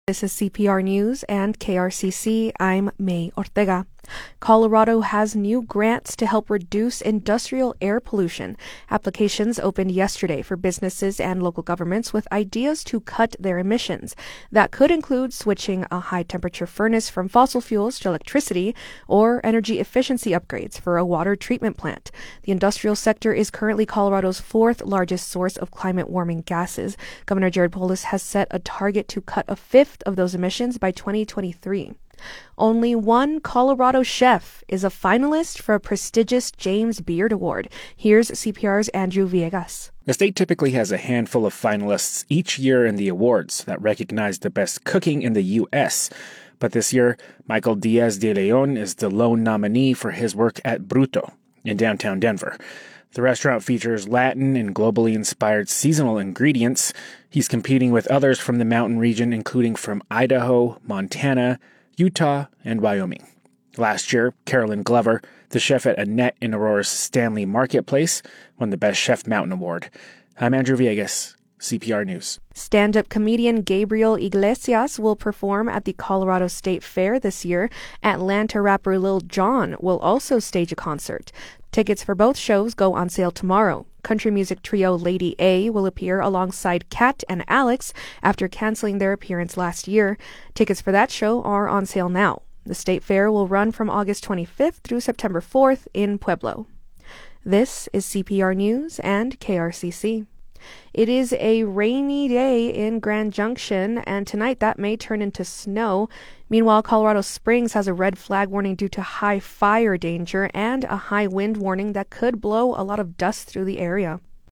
This is CPR News and KRCC. I'm May Ortega. Colorado has new grants to help reduce industrial air pollution. Applications opened yesterday for businesses and local governments with ideas to cut their emissions. That could include switching a high-temperature furnace from fossil fuels to electricity or energy efficiency upgrades for a water treatment plant. The industrial sector is currently Colorado's fourth largest source of climate-warming gases. Governor Jared Polis has set a target to cut a fifth of those emissions by 2023. Only one Colorado chef is a finalist for a prestigious James Beard Award. Here's CPR's Andrew Villegas. The state typically has a handful of finalists each year in the awards that recognize the best cooking in the U.S., but this year, Michael Diaz de Leon is the lone nominee for his work at Bruto in downtown Denver. The restaurant features Latin and globally inspired seasonal ingredients. He's competing with others from the mountain region, including from Idaho, Montana, Utah, and Wyoming. Last year, Carolyn Glover, the chef at Annette in Aurora's Stanley Marketplace, won the Best Chef Mountain Award. I'm Andrew Villegas, CPR News. Stand-up comedian Gabriel Iglesias will perform at the Colorado State Fair this year. Atlanta rapper Lil Jon will also stage a concert. Tickets for both shows go on sale tomorrow. Country music trio Lady A will appear alongside Kat and Alex after canceling their appearance last year. Tickets for that show are on sale now. The State Fair will run from August 25th through September 4th in Pueblo. This is CPR News and KRCC. It is a rainy day in Grand Junction, and tonight that may turn into snow. Meanwhile, Colorado Springs has a red flag warning due to high fire danger and a high wind warning that could blow a lot of dust through the area.